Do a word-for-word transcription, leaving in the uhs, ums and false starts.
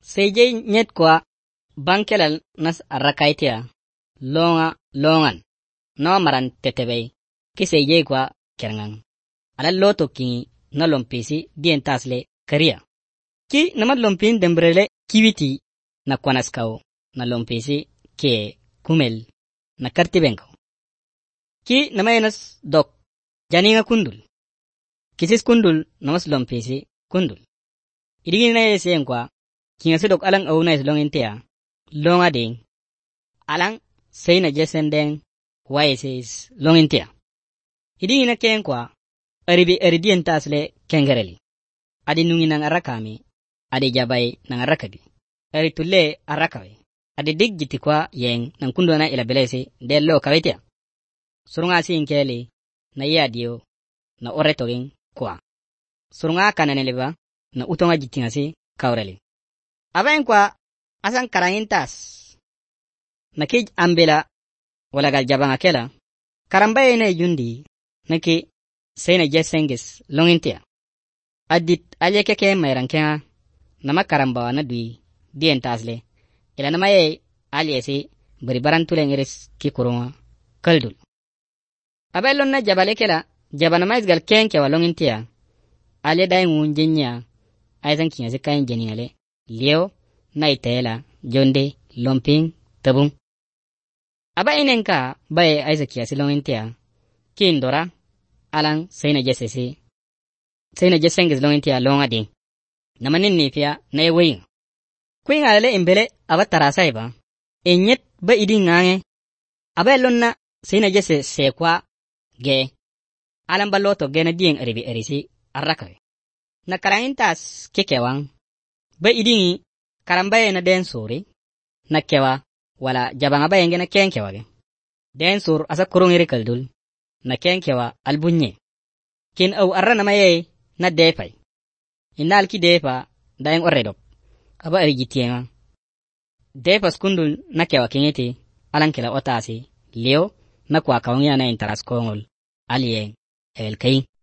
Sejey nyet kwa bankelal nas arrakaitia longa longan no maran tetebey ki sejey kwa kerngang ala loto ki na lompisi dien tasle kariya ki nama lompin dembrele kiwiti na kwanaskao na lompisi ke kumel na kartibenko ki nama enas dok janinga kundul kisis kundul namas lompisi kundul idigi na yesen kwa kinga sedok alang au na islongintea longa ding alang sayna jesenden waises longintea idigi na ken kwa aribi eridien tasle kengereli adi nungi nang arakami adi jabay nang arakadi ari tulle arakawe adi digjiti kwa yeng nang kundona ila belesi dello kawetia surunga sinkeli na yadio na oretogin kwa surunga kananeliba na utonga jitingasi kawreli aben kwa asan karangintas nakij ambela wala gal jabanga kela karambaye ne jundi naki sayna jesengis longintia adit aleke ke mayrankenga nama karamba na dui dien tasle ila nama ye aliesi bari barantule ngiris ki kurunga kaldul abelon na jabale kela jabana mais gal kenke wa longintia ale dai ngunjenya aisan kinga sikain jeningale leo na itela jonde lomping tabung aba inenka bae aisa kiasi longintia kindora alang sayna jesesi sayna jesengis longintia longa ding namanin nipia na ewein kuin alale imbele aba tarasai ba enyet ba iding ngange aba lonna sayna jese sekwa ge alang baloto gena ding aribi arisi arrakawe na karangintas kekewang ba idingi karambaye na den suri na kewa wala jabanga ba yengena kenkewa ge den sur asa kurungiri kaldul na kenkewa albunye kin au arra na maye na defay inal ki defa daeng orredop aba arigitienga defa skundul na kewa kingiti alankela otasi leo na kwa kawngia na interas kongol aliyeng el kai